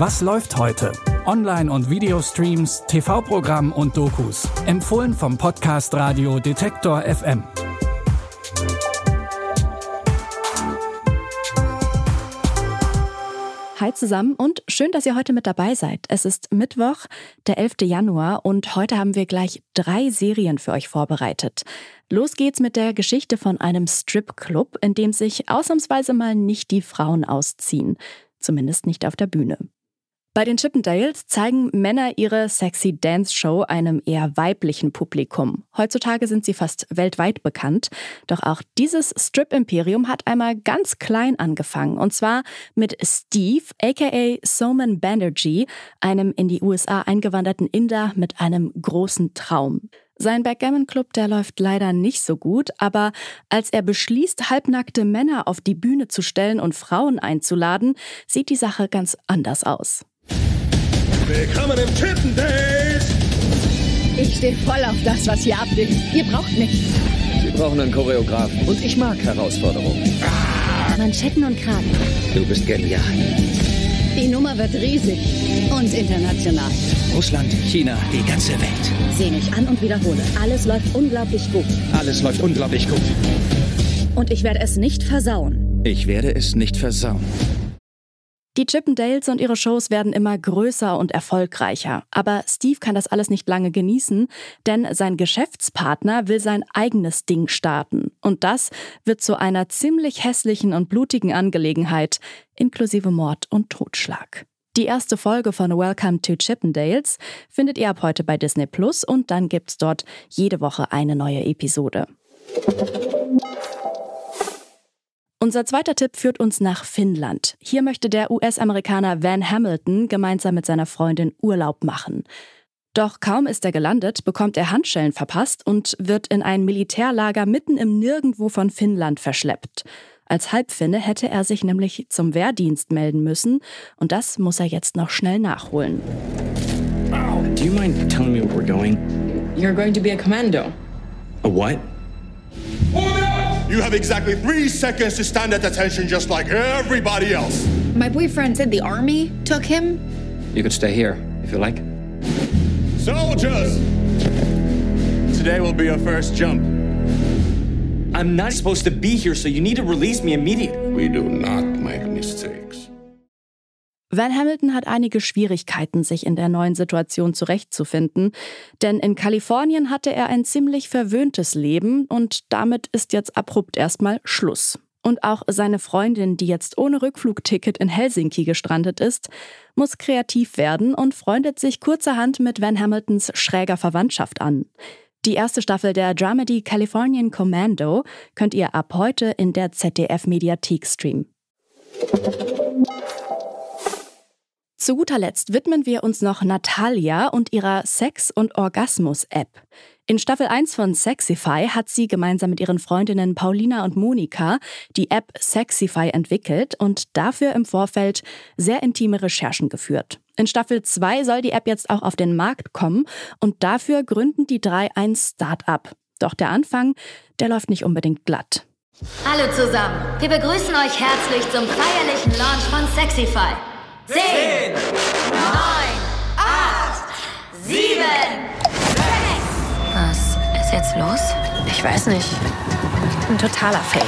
Was läuft heute? Online- und Videostreams, TV-Programm und Dokus. Empfohlen vom Podcast Radio Detektor FM. Hi zusammen und schön, dass ihr heute mit dabei seid. Es ist Mittwoch, der 11. Januar und heute haben wir gleich 3 Serien für euch vorbereitet. Los geht's mit der Geschichte von einem Stripclub, in dem sich ausnahmsweise mal nicht die Frauen ausziehen. Zumindest nicht auf der Bühne. Bei den Chippendales zeigen Männer ihre sexy Dance-Show einem eher weiblichen Publikum. Heutzutage sind sie fast weltweit bekannt. Doch auch dieses Strip-Imperium hat einmal ganz klein angefangen. Und zwar mit Steve, aka Soman Banerjee, einem in die USA eingewanderten Inder mit einem großen Traum. Sein Backgammon-Club, der läuft leider nicht so gut, aber als er beschließt, halbnackte Männer auf die Bühne zu stellen und Frauen einzuladen, sieht die Sache ganz anders aus. Willkommen im Chippendales! Ich stehe voll auf das, was hier abgeht. Ihr braucht mich. Sie brauchen einen Choreografen und ich mag Herausforderungen. Manschetten und Kragen. Du bist genial. Die Nummer wird riesig und international. Russland, China, die ganze Welt. Seh mich an und wiederhole. Alles läuft unglaublich gut. Alles läuft unglaublich gut. Und ich werde es nicht versauen. Ich werde es nicht versauen. Die Chippendales und ihre Shows werden immer größer und erfolgreicher. Aber Steve kann das alles nicht lange genießen, denn sein Geschäftspartner will sein eigenes Ding starten. Und das wird zu einer ziemlich hässlichen und blutigen Angelegenheit, inklusive Mord und Totschlag. Die erste Folge von Welcome to Chippendales findet ihr ab heute bei Disney Plus und dann gibt's dort jede Woche eine neue Episode. Unser zweiter Tipp führt uns nach Finnland. Hier möchte der US-Amerikaner Van Hamilton gemeinsam mit seiner Freundin Urlaub machen. Doch kaum ist er gelandet, bekommt er Handschellen verpasst und wird in ein Militärlager mitten im Nirgendwo von Finnland verschleppt. Als Halbfinne hätte er sich nämlich zum Wehrdienst melden müssen und das muss er jetzt noch schnell nachholen. Do you mind telling me where we're going? You're going to be a commando. A what? You have exactly 3 seconds to stand at attention just like everybody else. My boyfriend said the army took him. You could stay here, if you like. Soldiers! Today will be your first jump. I'm not supposed to be here, so you need to release me immediately. We do not make mistakes. Van Hamilton hat einige Schwierigkeiten, sich in der neuen Situation zurechtzufinden, denn in Kalifornien hatte er ein ziemlich verwöhntes Leben und damit ist jetzt abrupt erstmal Schluss. Und auch seine Freundin, die jetzt ohne Rückflugticket in Helsinki gestrandet ist, muss kreativ werden und freundet sich kurzerhand mit Van Hamiltons schräger Verwandtschaft an. Die erste Staffel der Dramedy Californian Commando könnt ihr ab heute in der ZDF-Mediathek streamen. Zu guter Letzt widmen wir uns noch Natalia und ihrer Sex- und Orgasmus-App. In Staffel 1 von Sexify hat sie gemeinsam mit ihren Freundinnen Paulina und Monika die App Sexify entwickelt und dafür im Vorfeld sehr intime Recherchen geführt. In Staffel 2 soll die App jetzt auch auf den Markt kommen und dafür gründen die 3 ein Start-up. Doch der Anfang, der läuft nicht unbedingt glatt. Hallo zusammen, wir begrüßen euch herzlich zum feierlichen Launch von Sexify. 10, 9, 8, 7, 6. Was ist jetzt los? Ich weiß nicht. Ein totaler Fail.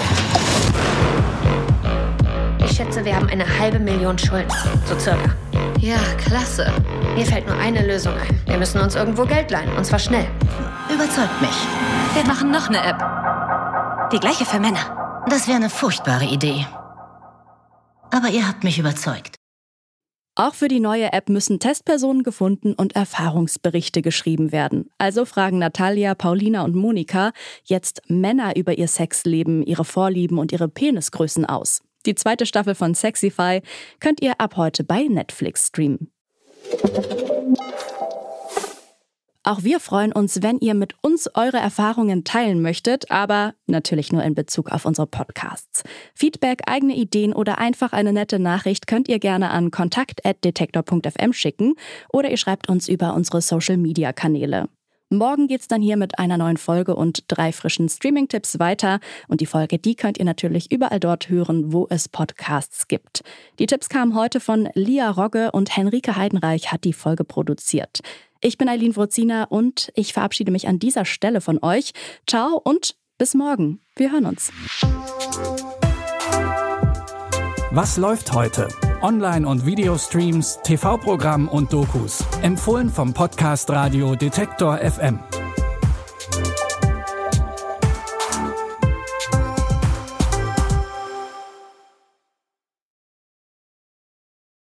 Ich schätze, wir haben 500.000 Schulden. So circa. Ja, klasse. Mir fällt nur eine Lösung ein. Wir müssen uns irgendwo Geld leihen. Und zwar schnell. Überzeugt mich. Wir machen noch eine App. Die gleiche für Männer. Das wäre eine furchtbare Idee. Aber ihr habt mich überzeugt. Auch für die neue App müssen Testpersonen gefunden und Erfahrungsberichte geschrieben werden. Also fragen Natalia, Paulina und Monika jetzt Männer über ihr Sexleben, ihre Vorlieben und ihre Penisgrößen aus. Die zweite Staffel von Sexify könnt ihr ab heute bei Netflix streamen. Auch wir freuen uns, wenn ihr mit uns eure Erfahrungen teilen möchtet, aber natürlich nur in Bezug auf unsere Podcasts. Feedback, eigene Ideen oder einfach eine nette Nachricht könnt ihr gerne an kontakt@detektor.fm schicken oder ihr schreibt uns über unsere Social-Media-Kanäle. Morgen geht's dann hier mit einer neuen Folge und 3 frischen Streaming-Tipps weiter. Und die Folge, die könnt ihr natürlich überall dort hören, wo es Podcasts gibt. Die Tipps kamen heute von Lia Rogge und Henrike Heidenreich hat die Folge produziert. Ich bin Eileen Wrozina und ich verabschiede mich an dieser Stelle von euch. Ciao und bis morgen. Wir hören uns. Was läuft heute? Online- und Videostreams, TV-Programm und Dokus. Empfohlen vom Podcast Radio Detektor FM.